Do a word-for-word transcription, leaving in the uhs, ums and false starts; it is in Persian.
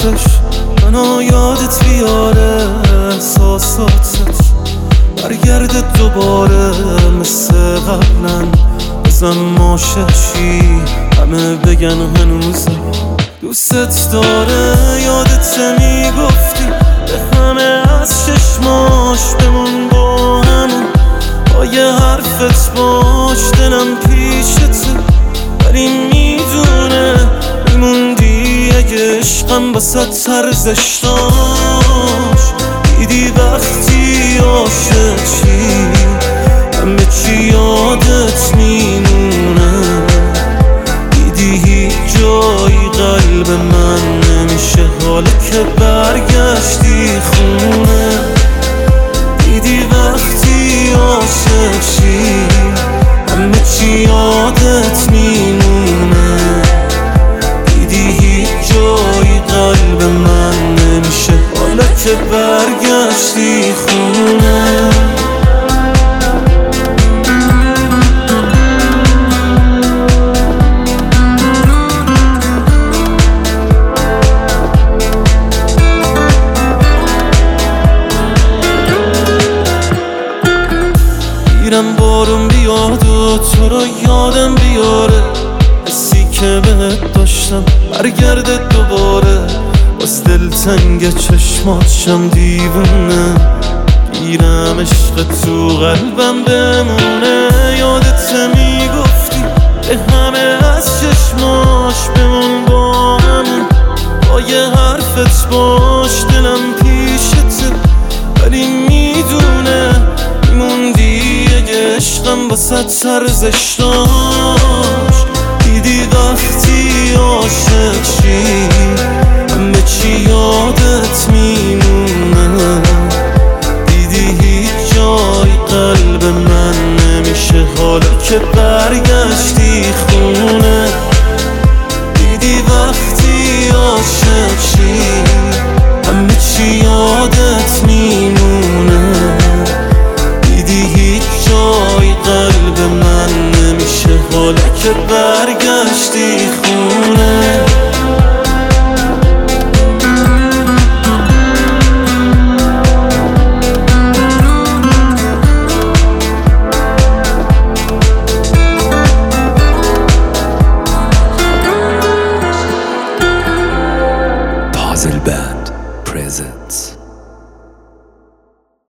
عطرش منو یادت بیاره، احساساتت برگرده دوباره مثل قبلا. بزن ماششی همه بگن هنوزه دوستت داره. یادت میگفتی به همه از چشماش بمون با همون، با یه حرفت باش دلم پیشته، ولی میدونه میموندی اگه عشقم بسات ارزش داشت. دیدی وقتی عاشق چی همه چی یادت میمونه، دیدی هیچ جایی قلب من نمیشه حالا که برگشتی خونه. دیدی وقتی عاشق چی همه چی یادت میمونه، دیدی هیچ جایی قلب من نمیشه حالا که برگشتی خونه. میرم بارون بیاد و تو رو یادم بیاره، حسی که بهت داشتم برگرده دوباره. باز دلتنگ چشماتشم دیوونه، گیرم عشق تو قلبم بمونه. یادت میگفتی به همه از چشماش بمون با همون، با یه حرفت باش دلم پیشته، ولی میدونه میموندی اگه عشقم بسات ارزش داشت. دیدی وقتی عاشق چی همه چی یادت میمونه، دیدی هیچ جای قلب من نمیشه حالا که برگشتی خونه. دیدی وقتی عاشق چی همه چی یادت میمونه، دیدی هیچ جای قلب من نمیشه حالا که برگشتی خونه. Puzzle Band presents